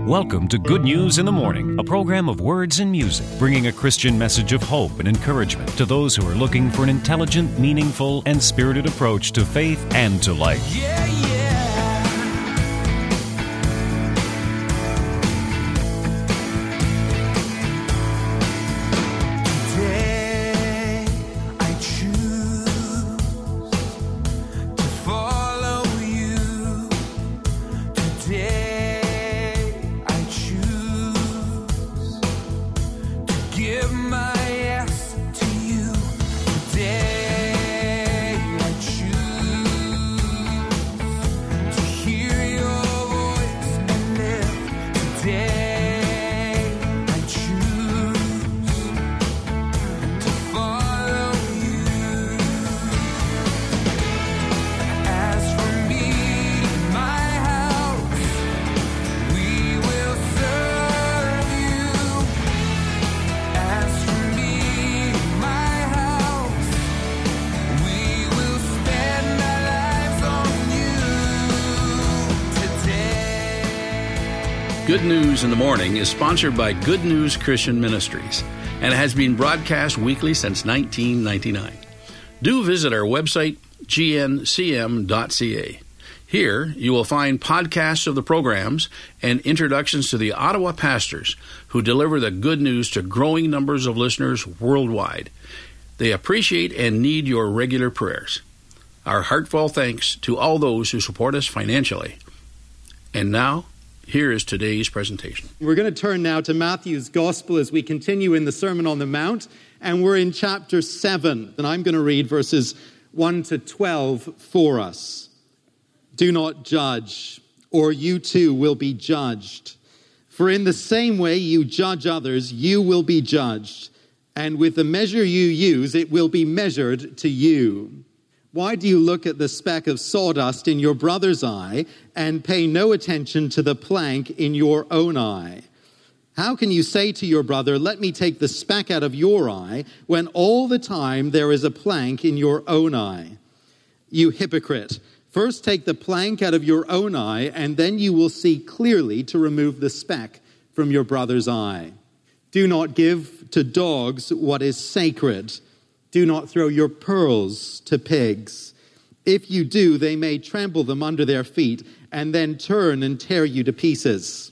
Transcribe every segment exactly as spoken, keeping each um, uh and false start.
Welcome to Good News in the Morning, a program of words and music, bringing a Christian message of hope and encouragement to those who are looking for an intelligent, meaningful, and spirited approach to faith and to life. Yeah, yeah. Today I choose to follow you. Today I choose to give my yes to you. Today I choose to hear your voice and live. Today I choose to follow you. As for me and my house, we will serve you. As for me and my house, we will spend our lives on you today. Good News in the Morning is sponsored by Good News Christian Ministries and has been broadcast weekly since nineteen ninety-nine. Do visit our website, g n c m dot c a. Here, you will find podcasts of the programs and introductions to the Ottawa pastors who deliver the good news to growing numbers of listeners worldwide. They appreciate and need your regular prayers. Our heartfelt thanks to all those who support us financially. And now, here is today's presentation. We're going to turn now to Matthew's Gospel as we continue in the Sermon on the Mount, and we're in chapter seven, and I'm going to read verses one to twelve for us. Do not judge, or you too will be judged. For in the same way you judge others, you will be judged, and with the measure you use, it will be measured to you. Why do you look at the speck of sawdust in your brother's eye and pay no attention to the plank in your own eye? How can you say to your brother, let me take the speck out of your eye, when all the time there is a plank in your own eye? You hypocrite, first take the plank out of your own eye, and then you will see clearly to remove the speck from your brother's eye. Do not give to dogs what is sacred. Do not throw your pearls to pigs. If you do, they may trample them under their feet and then turn and tear you to pieces.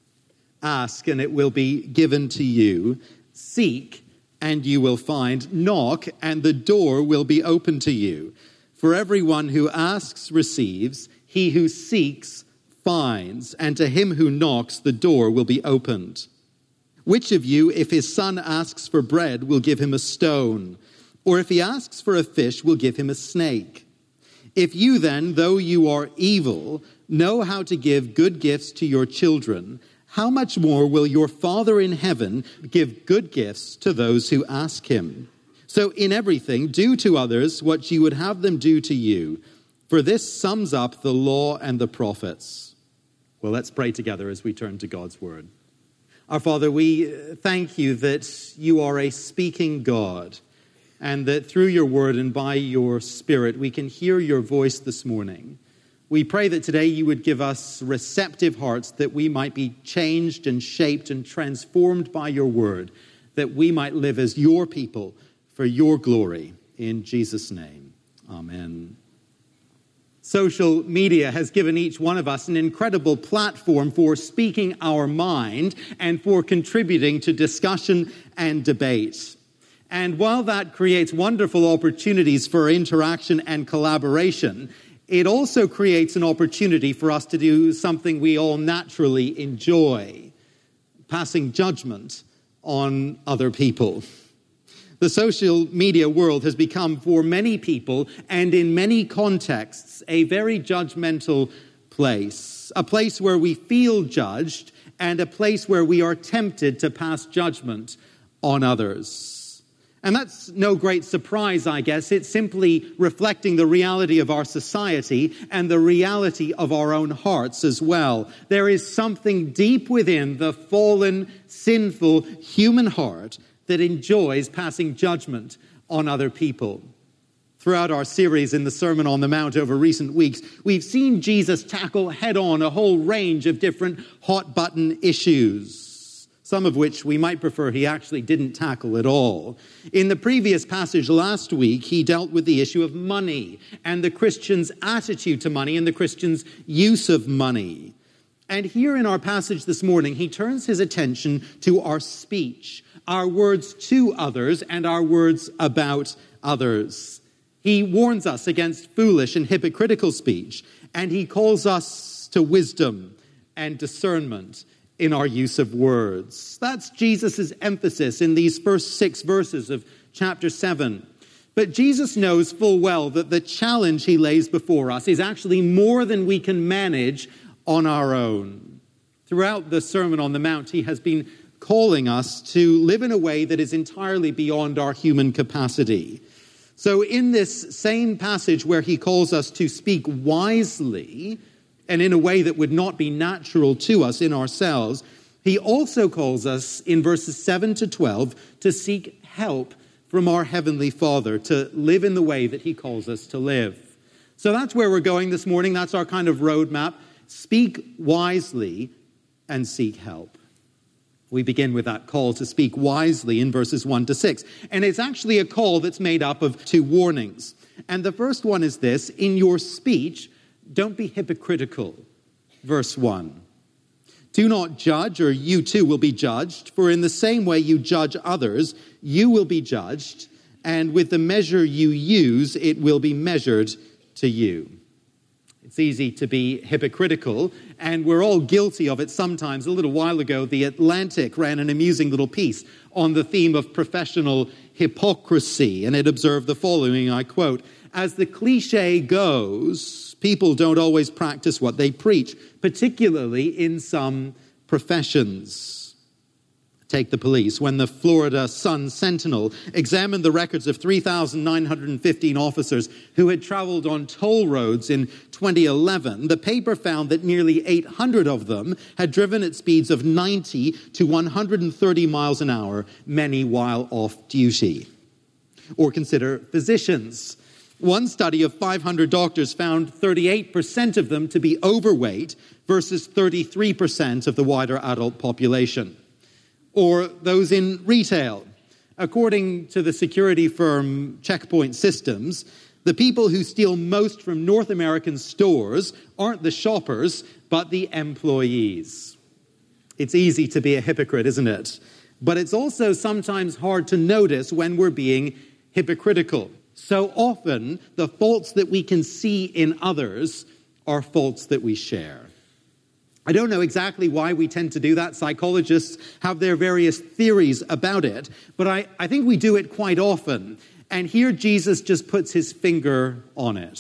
Ask, and it will be given to you. Seek, and you will find. Knock, and the door will be open to you. For everyone who asks receives. He who seeks finds. And to him who knocks, the door will be opened. Which of you, if his son asks for bread, will give him a stone? Or if he asks for a fish, will give him a snake? If you then, though you are evil, know how to give good gifts to your children, how much more will your Father in heaven give good gifts to those who ask him? So in everything, do to others what you would have them do to you, for this sums up the law and the prophets. Well, let's pray together as we turn to God's word. Our Father, we thank you that you are a speaking God, and that through your word and by your Spirit, we can hear your voice this morning. We pray that today you would give us receptive hearts, that we might be changed and shaped and transformed by your word, that we might live as your people for your glory. In Jesus' name, amen. Social media has given each one of us an incredible platform for speaking our mind and for contributing to discussion and debate. And while that creates wonderful opportunities for interaction and collaboration, it also creates an opportunity for us to do something we all naturally enjoy, passing judgment on other people. The social media world has become, for many people and in many contexts, a very judgmental place, a place where we feel judged and a place where we are tempted to pass judgment on others. And that's no great surprise, I guess. It's simply reflecting the reality of our society and the reality of our own hearts as well. There is something deep within the fallen, sinful human heart that enjoys passing judgment on other people. Throughout our series in the Sermon on the Mount over recent weeks, we've seen Jesus tackle head-on a whole range of different hot-button issues, some of which we might prefer he actually didn't tackle at all. In the previous passage last week, he dealt with the issue of money and the Christian's attitude to money and the Christian's use of money. And here in our passage this morning, he turns his attention to our speech, our words to others and our words about others. He warns us against foolish and hypocritical speech, and he calls us to wisdom and discernment in our use of words. That's Jesus' emphasis in these first six verses of chapter seven. But Jesus knows full well that the challenge he lays before us is actually more than we can manage on our own. Throughout the Sermon on the Mount, he has been calling us to live in a way that is entirely beyond our human capacity. So in this same passage where he calls us to speak wisely and in a way that would not be natural to us in ourselves, he also calls us in verses seven to twelve to seek help from our Heavenly Father, to live in the way that he calls us to live. So that's where we're going this morning. That's our kind of roadmap. Speak wisely and seek help. We begin with that call to speak wisely in verses one to six. And it's actually a call that's made up of two warnings. And the first one is this: in your speech, don't be hypocritical. Verse one. Do not judge, or you too will be judged. For in the same way you judge others, you will be judged. And with the measure you use, it will be measured to you. It's easy to be hypocritical, and we're all guilty of it sometimes. A little while ago, The Atlantic ran an amusing little piece on the theme of professional hypocrisy, and it observed the following, I quote, "As the cliche goes, people don't always practice what they preach, particularly in some professions." Take the police. When the Florida Sun-Sentinel examined the records of three thousand nine hundred fifteen officers who had traveled on toll roads in twenty eleven, the paper found that nearly eight hundred of them had driven at speeds of ninety to one hundred thirty miles an hour, many while off duty. Or consider physicians. One study of five hundred doctors found thirty-eight percent of them to be overweight versus thirty-three percent of the wider adult population. Or those in retail. According to the security firm Checkpoint Systems, the people who steal most from North American stores aren't the shoppers, but the employees. It's easy to be a hypocrite, isn't it? But it's also sometimes hard to notice when we're being hypocritical. So often, the faults that we can see in others are faults that we share. I don't know exactly why we tend to do that. Psychologists have their various theories about it, but I, I think we do it quite often. And here Jesus just puts his finger on it.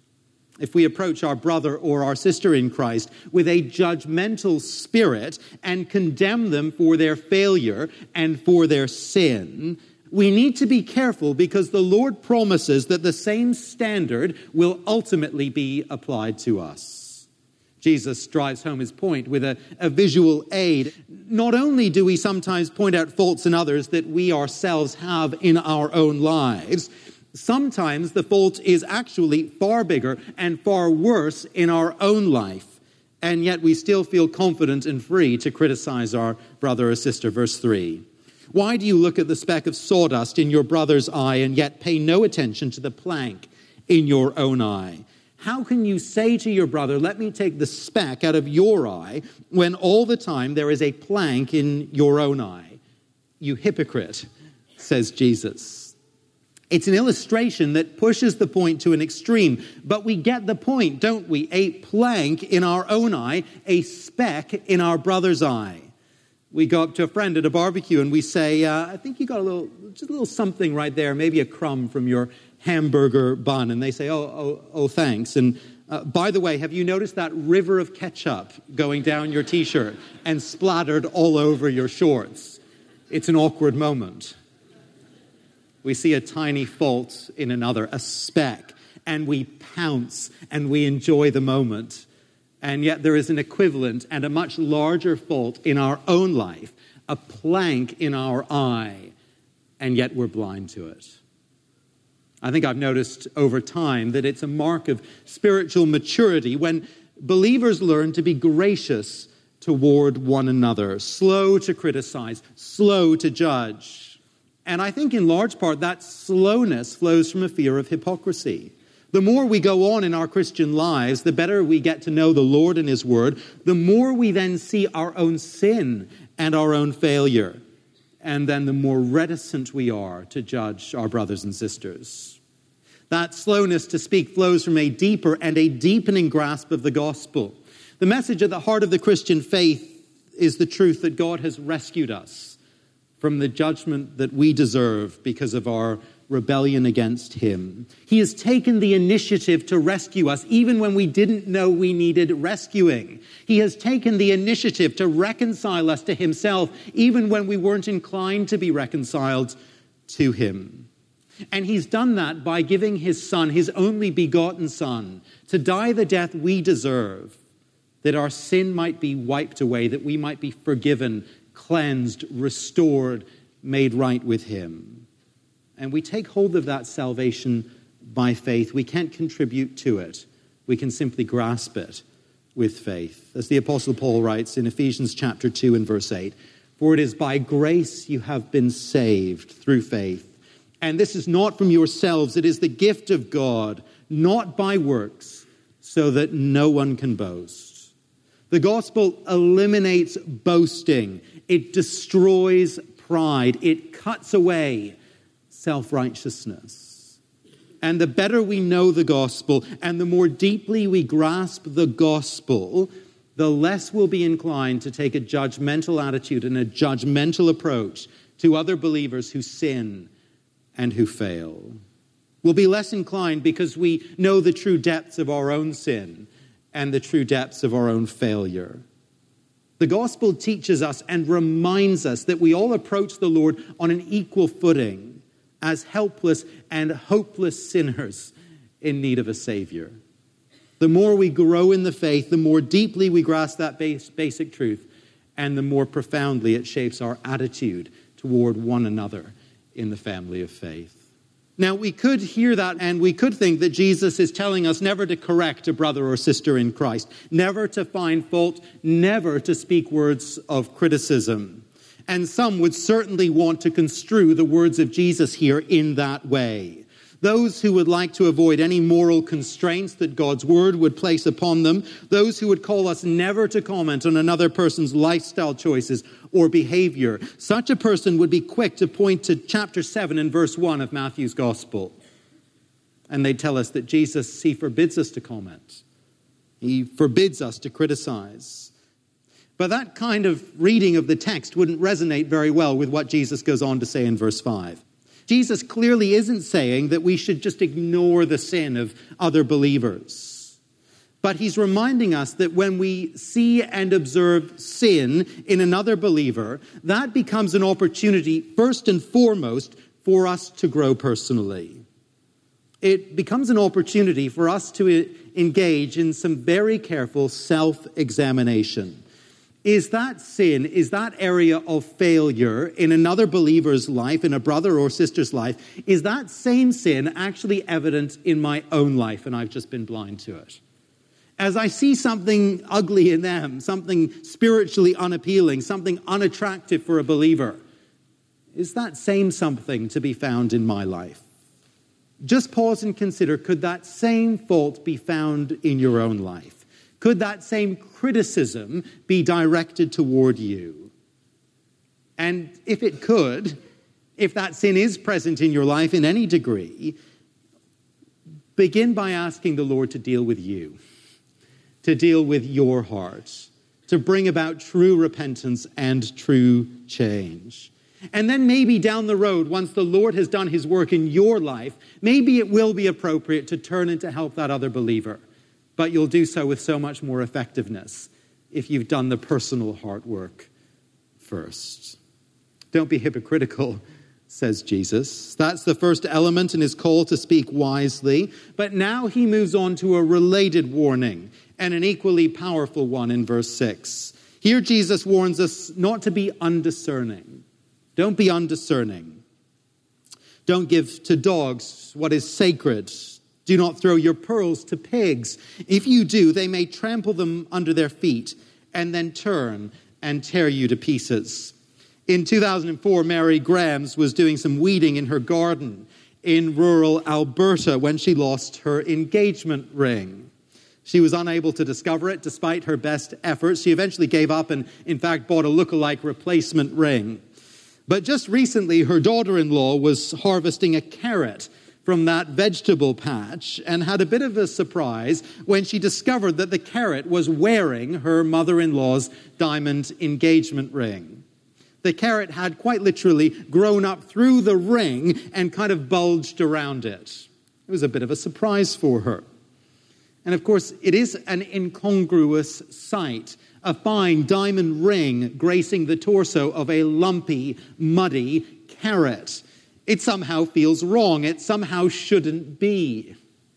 If we approach our brother or our sister in Christ with a judgmental spirit and condemn them for their failure and for their sin, we need to be careful, because the Lord promises that the same standard will ultimately be applied to us. Jesus drives home his point with a, a visual aid. Not only do we sometimes point out faults in others that we ourselves have in our own lives, sometimes the fault is actually far bigger and far worse in our own life, and yet we still feel confident and free to criticize our brother or sister. Verse three. Why do you look at the speck of sawdust in your brother's eye and yet pay no attention to the plank in your own eye? How can you say to your brother, let me take the speck out of your eye, when all the time there is a plank in your own eye? You hypocrite, says Jesus. It's an illustration that pushes the point to an extreme, but we get the point, don't we? A plank in our own eye, a speck in our brother's eye. We go up to a friend at a barbecue and we say, uh, I think you got a little, just a little something right there, maybe a crumb from your hamburger bun. And they say, oh, oh, oh, thanks. And uh, by the way, have you noticed that river of ketchup going down your t-shirt and splattered all over your shorts? It's an awkward moment. We see a tiny fault in another, a speck, and we pounce and we enjoy the moment. And yet there is an equivalent and a much larger fault in our own life, a plank in our eye, and yet we're blind to it. I think I've noticed over time that it's a mark of spiritual maturity when believers learn to be gracious toward one another, slow to criticize, slow to judge. And I think in large part that slowness flows from a fear of hypocrisy. The more we go on in our Christian lives, the better we get to know the Lord and His Word, the more we then see our own sin and our own failure. And then the more reticent we are to judge our brothers and sisters. That slowness to speak flows from a deeper and a deepening grasp of the gospel. The message at the heart of the Christian faith is the truth that God has rescued us from the judgment that we deserve because of our rebellion against Him. He has taken the initiative to rescue us even when we didn't know we needed rescuing. He has taken the initiative to reconcile us to Himself even when we weren't inclined to be reconciled to Him. And He's done that by giving His Son, His only begotten Son, to die the death we deserve, that our sin might be wiped away, that we might be forgiven, cleansed, restored, made right with Him. And we take hold of that salvation by faith. We can't contribute to it. We can simply grasp it with faith. As the Apostle Paul writes in Ephesians chapter two and verse eight, "For it is by grace you have been saved through faith. And this is not from yourselves, it is the gift of God, not by works, so that no one can boast." The gospel eliminates boasting. It destroys pride. It cuts away self-righteousness. And the better we know the gospel and the more deeply we grasp the gospel, the less we'll be inclined to take a judgmental attitude and a judgmental approach to other believers who sin and who fail. We'll be less inclined because we know the true depths of our own sin and the true depths of our own failure. The gospel teaches us and reminds us that we all approach the Lord on an equal footing as helpless and hopeless sinners in need of a Savior. The more we grow in the faith, the more deeply we grasp that base, basic truth, and the more profoundly it shapes our attitude toward one another in the family of faith. Now, we could hear that and we could think that Jesus is telling us never to correct a brother or sister in Christ, never to find fault, never to speak words of criticism. And some would certainly want to construe the words of Jesus here in that way. Those who would like to avoid any moral constraints that God's word would place upon them, those who would call us never to comment on another person's lifestyle choices or behavior, such a person would be quick to point to chapter seven and verse one of Matthew's gospel. And they'd tell us that Jesus, he forbids us to comment. He forbids us to criticize. But that kind of reading of the text wouldn't resonate very well with what Jesus goes on to say in verse five. Jesus clearly isn't saying that we should just ignore the sin of other believers. But he's reminding us that when we see and observe sin in another believer, that becomes an opportunity, first and foremost, for us to grow personally. It becomes an opportunity for us to engage in some very careful self-examination. Is that sin, is that area of failure in another believer's life, in a brother or sister's life, is that same sin actually evident in my own life and I've just been blind to it? As I see something ugly in them, something spiritually unappealing, something unattractive for a believer, is that same something to be found in my life? Just pause and consider, could that same fault be found in your own life? Could that same criticism be directed toward you? And if it could, if that sin is present in your life in any degree, begin by asking the Lord to deal with you, to deal with your heart, to bring about true repentance and true change. And then maybe down the road, once the Lord has done his work in your life, maybe it will be appropriate to turn and to help that other believer. But you'll do so with so much more effectiveness if you've done the personal heart work first. Don't be hypocritical, says Jesus. That's the first element in his call to speak wisely. But now he moves on to a related warning, and an equally powerful one in verse six. Here Jesus warns us not to be undiscerning. Don't be undiscerning. Don't give to dogs what is sacred. Do not throw your pearls to pigs. If you do, they may trample them under their feet and then turn and tear you to pieces. In two thousand four, Mary Grams was doing some weeding in her garden in rural Alberta when she lost her engagement ring. She was unable to discover it despite her best efforts. She eventually gave up and, in fact, bought a look-alike replacement ring. But just recently, her daughter-in-law was harvesting a carrot from that vegetable patch and had a bit of a surprise when she discovered that the carrot was wearing her mother-in-law's diamond engagement ring. The carrot had quite literally grown up through the ring and kind of bulged around it. It was a bit of a surprise for her. And of course, it is an incongruous sight, a fine diamond ring gracing the torso of a lumpy, muddy carrot. It somehow feels wrong. It somehow shouldn't be.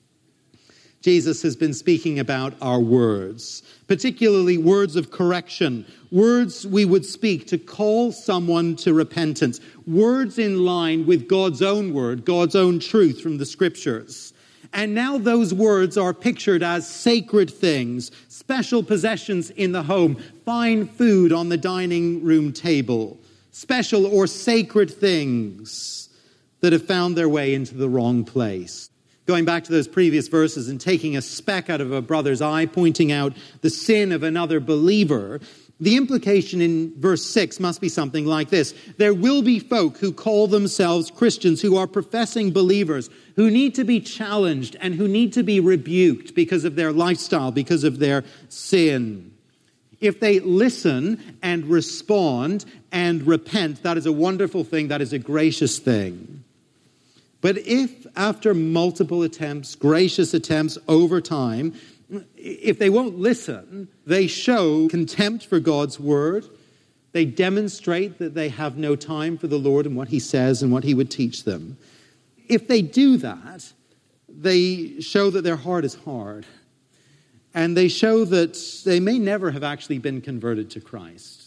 Jesus has been speaking about our words, particularly words of correction, words we would speak to call someone to repentance, words in line with God's own word, God's own truth from the Scriptures. And now those words are pictured as sacred things, special possessions in the home, fine food on the dining room table, special or sacred things that have found their way into the wrong place. Going back to those previous verses and taking a speck out of a brother's eye, pointing out the sin of another believer, the implication in verse six must be something like this. There will be folk who call themselves Christians, who are professing believers, who need to be challenged and who need to be rebuked because of their lifestyle, because of their sin. If they listen and respond and repent, that is a wonderful thing, that is a gracious thing. But if after multiple attempts, gracious attempts over time, if they won't listen, they show contempt for God's word. They demonstrate that they have no time for the Lord and what he says and what he would teach them. If they do that, they show that their heart is hard. And they show that they may never have actually been converted to Christ.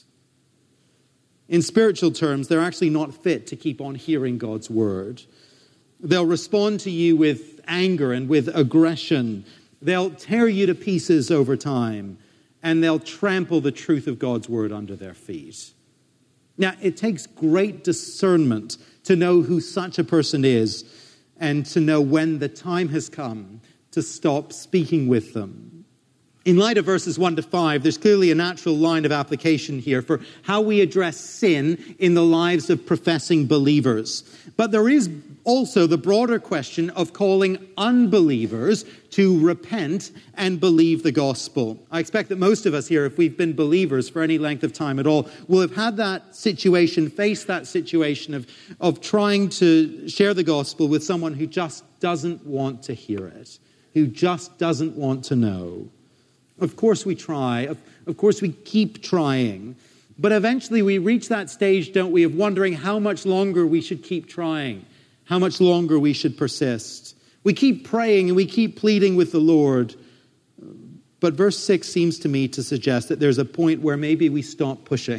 In spiritual terms, they're actually not fit to keep on hearing God's word. They'll respond to you with anger and with aggression. They'll tear you to pieces over time, and they'll trample the truth of God's word under their feet. Now, it takes great discernment to know who such a person is and to know when the time has come to stop speaking with them. In light of verses one to five, there's clearly a natural line of application here for how we address sin in the lives of professing believers. But there is also the broader question of calling unbelievers to repent and believe the gospel. I expect that most of us here, if we've been believers for any length of time at all, will have had that situation, faced that situation of, of trying to share the gospel with someone who just doesn't want to hear it, who just doesn't want to know. Of course we try, of, of course we keep trying, but eventually we reach that stage, don't we, of wondering how much longer we should keep trying, how much longer we should persist. We keep praying and we keep pleading with the Lord. But verse six seems to me to suggest that there's a point where maybe we stop pushing.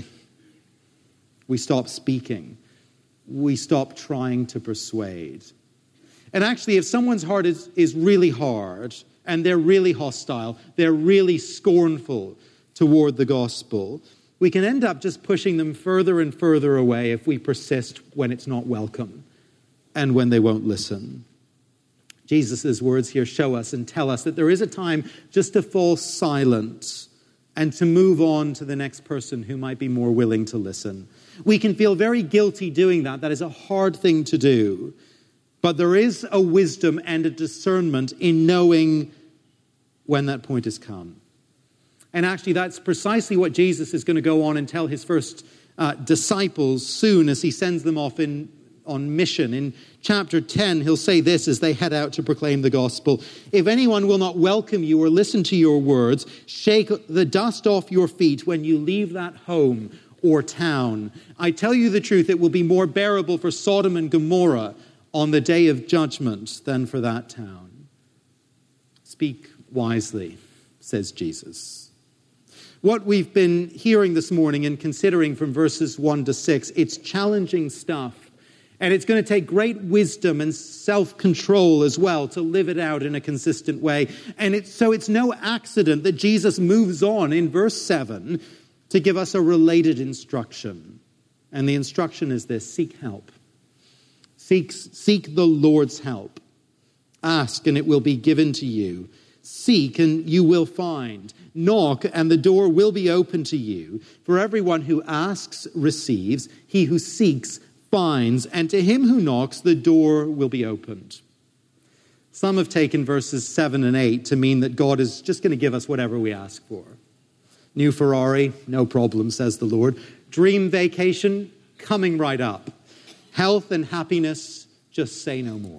We stop speaking. We stop trying to persuade. And actually, if someone's heart is, is really hard and they're really hostile, they're really scornful toward the gospel, we can end up just pushing them further and further away if we persist when it's not welcome and when they won't listen. Jesus' words here show us and tell us that there is a time just to fall silent and to move on to the next person who might be more willing to listen. We can feel very guilty doing that. That is a hard thing to do. But there is a wisdom and a discernment in knowing when that point has come. And actually, that's precisely what Jesus is going to go on and tell his first uh, disciples soon as he sends them off in on mission. In chapter ten, he'll say this as they head out to proclaim the gospel. If anyone will not welcome you or listen to your words, shake the dust off your feet when you leave that home or town. I tell you the truth, it will be more bearable for Sodom and Gomorrah on the day of judgment than for that town. Speak wisely, says Jesus. What we've been hearing this morning and considering from verses one to six, it's challenging stuff. And it's going to take great wisdom and self-control as well to live it out in a consistent way. And it's, so it's no accident that Jesus moves on in verse seven to give us a related instruction. And the instruction is this: seek help. Seek, seek the Lord's help. Ask and it will be given to you. Seek and you will find. Knock and the door will be open to you. For everyone who asks receives. He who seeks finds, and to him who knocks, the door will be opened. Some have taken verses seven and eight to mean that God is just going to give us whatever we ask for. New Ferrari, no problem, says the Lord. Dream vacation, coming right up. Health and happiness, just say no more.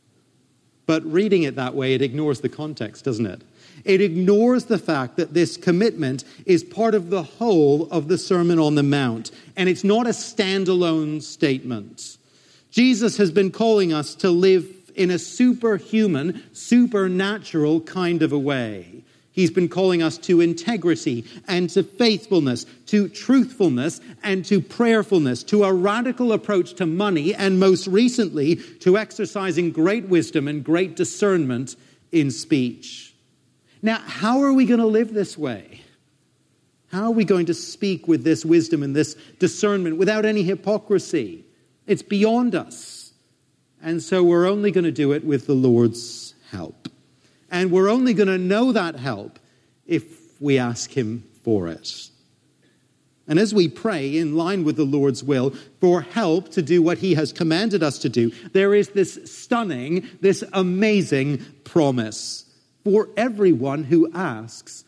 But reading it that way, it ignores the context, doesn't it? It ignores the fact that this commitment is part of the whole of the Sermon on the Mount, and it's not a standalone statement. Jesus has been calling us to live in a superhuman, supernatural kind of a way. He's been calling us to integrity and to faithfulness, to truthfulness and to prayerfulness, to a radical approach to money, and most recently, to exercising great wisdom and great discernment in speech. Now, how are we going to live this way? How are we going to speak with this wisdom and this discernment without any hypocrisy? It's beyond us. And so we're only going to do it with the Lord's help. And we're only going to know that help if we ask him for it. And as we pray in line with the Lord's will for help to do what he has commanded us to do, there is this stunning, this amazing promise. For everyone who asks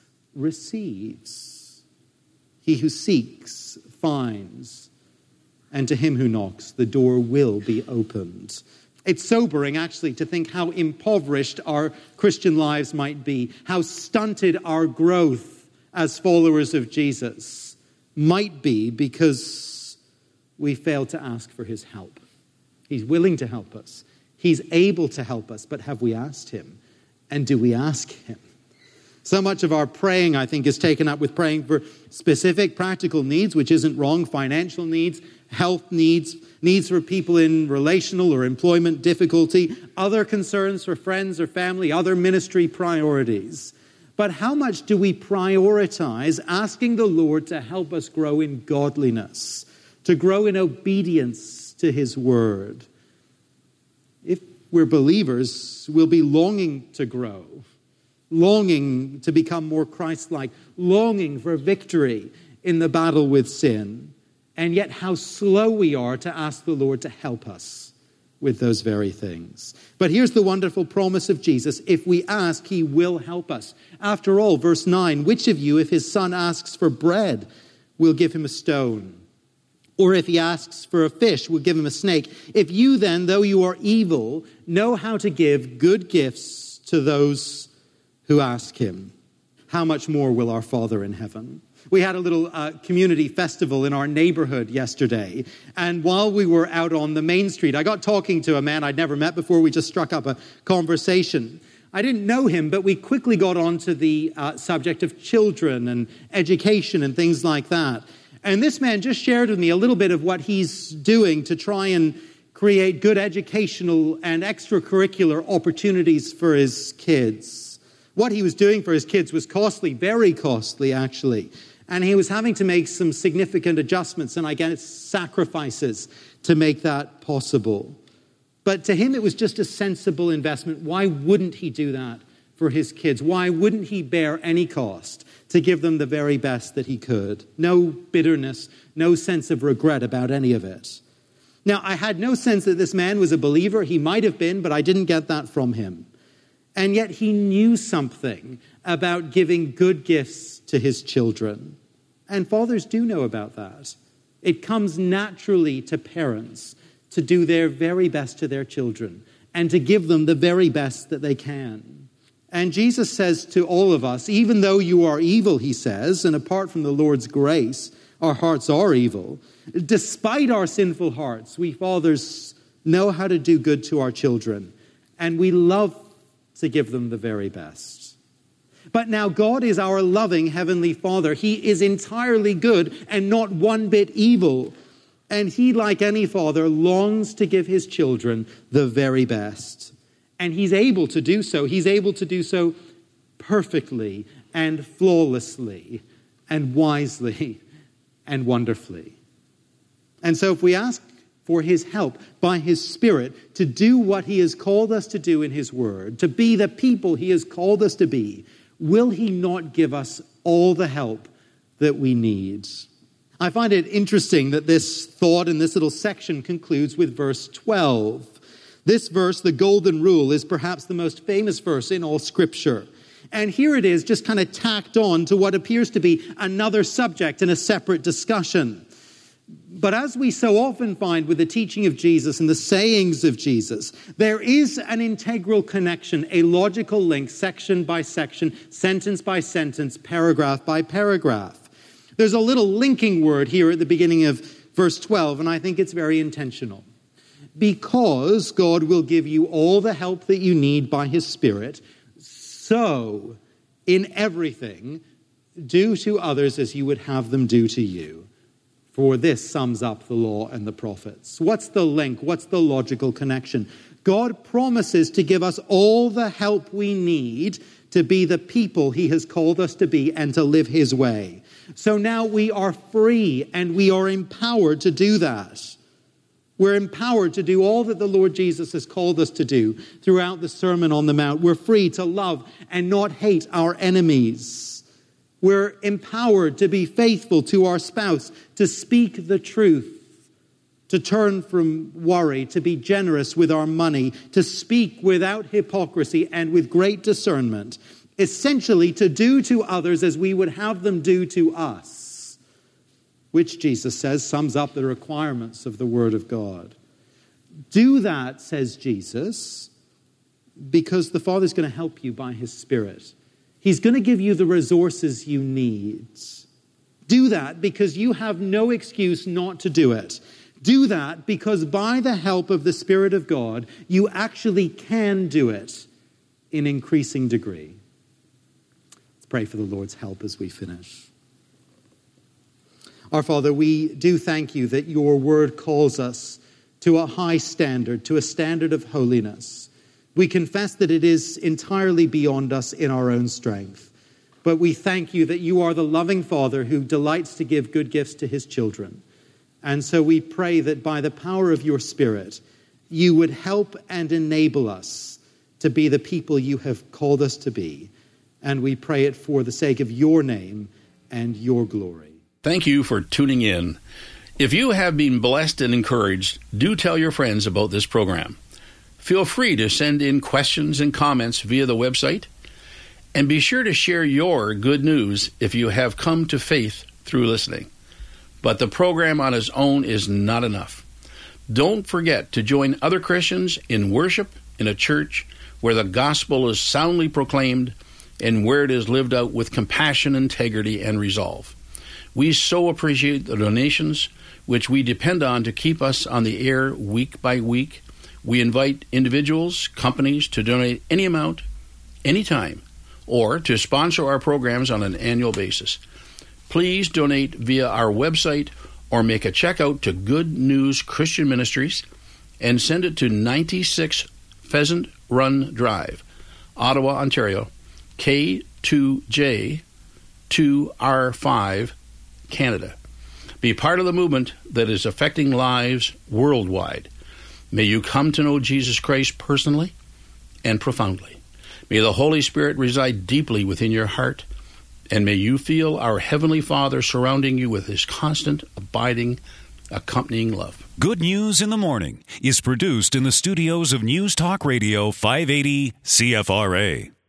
receives. He who seeks finds. And to him who knocks, the door will be opened. It's sobering, actually, to think how impoverished our Christian lives might be, how stunted our growth as followers of Jesus might be because we fail to ask for his help. He's willing to help us. He's able to help us, but have we asked him? And do we ask him? So much of our praying, I think, is taken up with praying for specific practical needs, which isn't wrong, financial needs, health needs, needs for people in relational or employment difficulty, other concerns for friends or family, other ministry priorities. But how much do we prioritize asking the Lord to help us grow in godliness, to grow in obedience to his word? If we're believers, we'll be longing to grow, longing to become more Christ-like, longing for victory in the battle with sin. And yet how slow we are to ask the Lord to help us with those very things. But here's the wonderful promise of Jesus. If we ask, he will help us. After all, verse nine, which of you, if his son asks for bread, will give him a stone? Or if he asks for a fish, will give him a snake? If you then, though you are evil, know how to give good gifts to those who ask him, how much more will our Father in heaven? We had a little uh, community festival in our neighborhood yesterday. And while we were out on the main street, I got talking to a man I'd never met before. We just struck up a conversation. I didn't know him, but we quickly got onto the uh, subject of children and education and things like that. And this man just shared with me a little bit of what he's doing to try and create good educational and extracurricular opportunities for his kids. What he was doing for his kids was costly, very costly, actually. And he was having to make some significant adjustments and, I guess, sacrifices to make that possible. But to him, it was just a sensible investment. Why wouldn't he do that for his kids? Why wouldn't he bear any cost to give them the very best that he could? No bitterness, no sense of regret about any of it. Now, I had no sense that this man was a believer. He might have been, but I didn't get that from him. And yet he knew something about giving good gifts to his children. And fathers do know about that. It comes naturally to parents to do their very best to their children and to give them the very best that they can. And Jesus says to all of us, even though you are evil, he says, and apart from the Lord's grace, our hearts are evil. Despite our sinful hearts, we fathers know how to do good to our children, and we love to give them the very best. But now God is our loving Heavenly Father. He is entirely good and not one bit evil. And he, like any father, longs to give his children the very best. And he's able to do so. He's able to do so perfectly and flawlessly and wisely and wonderfully. And so if we ask for his help by his Spirit to do what he has called us to do in his word, to be the people he has called us to be, will he not give us all the help that we need? I find it interesting that this thought in this little section concludes with verse twelve. This verse, the Golden Rule, is perhaps the most famous verse in all Scripture. And here it is, just kind of tacked on to what appears to be another subject in a separate discussion. But as we so often find with the teaching of Jesus and the sayings of Jesus, there is an integral connection, a logical link, section by section, sentence by sentence, paragraph by paragraph. There's a little linking word here at the beginning of verse twelve, and I think it's very intentional. Because God will give you all the help that you need by his Spirit, so in everything, do to others as you would have them do to you. For this sums up the law and the prophets. What's the link? What's the logical connection? God promises to give us all the help we need to be the people he has called us to be and to live his way. So now we are free and we are empowered to do that. We're empowered to do all that the Lord Jesus has called us to do throughout the Sermon on the Mount. We're free to love and not hate our enemies. We're empowered to be faithful to our spouse, to speak the truth, to turn from worry, to be generous with our money, to speak without hypocrisy and with great discernment, essentially to do to others as we would have them do to us, which Jesus says sums up the requirements of the Word of God. Do that, says Jesus, because the Father's going to help you by his Spirit. He's going to give you the resources you need. Do that because you have no excuse not to do it. Do that because by the help of the Spirit of God, you actually can do it in increasing degree. Let's pray for the Lord's help as we finish. Our Father, we do thank you that your word calls us to a high standard, to a standard of holiness. We confess that it is entirely beyond us in our own strength. But we thank you that you are the loving Father who delights to give good gifts to his children. And so we pray that by the power of your Spirit, you would help and enable us to be the people you have called us to be. And we pray it for the sake of your name and your glory. Thank you for tuning in. If you have been blessed and encouraged, do tell your friends about this program. Feel free to send in questions and comments via the website. And be sure to share your good news if you have come to faith through listening. But the program on its own is not enough. Don't forget to join other Christians in worship in a church where the gospel is soundly proclaimed and where it is lived out with compassion, integrity, and resolve. We so appreciate the donations which we depend on to keep us on the air week by week. We invite individuals, companies to donate any amount, anytime, or to sponsor our programs on an annual basis. Please donate via our website or make a check out to Good News Christian Ministries and send it to ninety-six Pheasant Run Drive, Ottawa, Ontario, K two J two R five, Canada. Be part of the movement that is affecting lives worldwide. May you come to know Jesus Christ personally and profoundly. May the Holy Spirit reside deeply within your heart, and may you feel our Heavenly Father surrounding you with his constant, abiding, accompanying love. Good News in the Morning is produced in the studios of News Talk Radio five eighty C F R A.